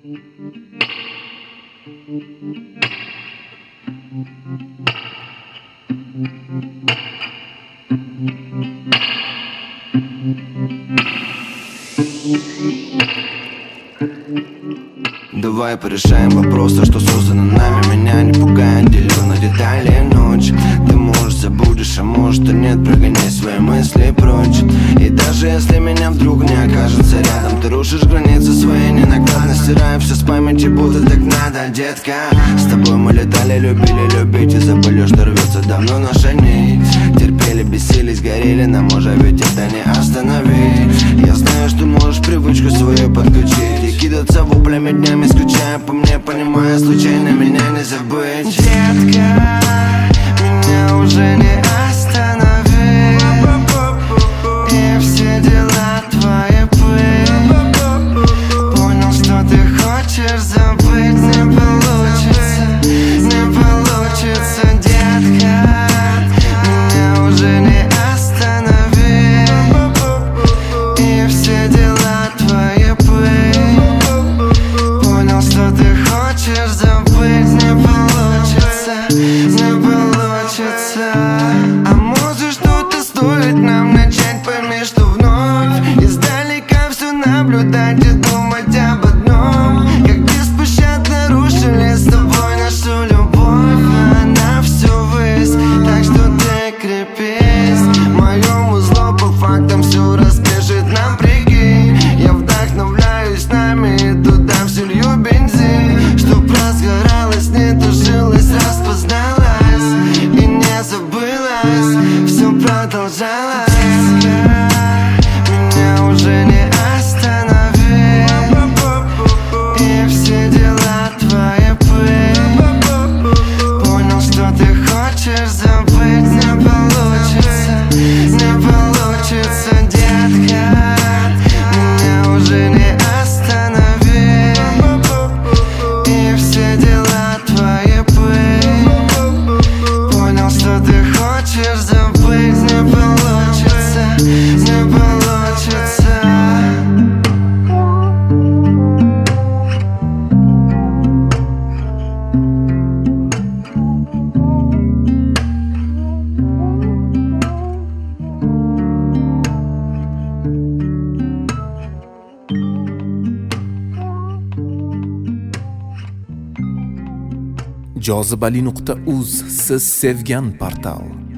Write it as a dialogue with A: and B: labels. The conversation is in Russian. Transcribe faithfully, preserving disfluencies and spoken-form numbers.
A: Давай порешаем вопросы, что создано нами. Меня не пугает, делю на детали ночь. Ты, может, забудешь, а может и нет. Прогоняй свои мысли прочь. И даже если меня вдруг не окажется рядом, ты рушишь границы своей ненаглядно, стирая все с памяти, будто так надо, детка. С тобой мы летали, любили любить и забыли, что рвется давно наша нить. Терпели, бесились, горели, нам уже ведь это не остановить. Я знаю, что можешь привычку свою подключить и кидаться воплями днями, скучая по мне, понимая, случайно меня не забыть.
B: Детка, меня уже не остановить, и все дела твои пыль. Понял, что ты хочешь забыть, не получится, не получится, детка. Меня уже не остановить, и все дела твои пыль. Понял, что ты хочешь забыть, не получится, не получится. А может, что-то стоит нам начать, пойми, что вновь издалека все наблюдать и думать об одном. Как беспощадно рушили с тобой нашу любовь, а она все ввысь. Так что ты крепись, моему зло по фактам все распишет нам, прикинь. Я вдохновляюсь нами и туда все лью бензин, чтоб разгоралась, не тужилась, распозналась и не забылась, все продолжалось. Меня уже не остановить, и все дела твои пыль. Понял, что ты хочешь забыть, не получится, не получится, детка. Меня уже не остановить, и все дела твои пыль. Понял, что ты хочешь забыть, не получится, не получится.
C: jozibali nuqta uz siz sevgan portal.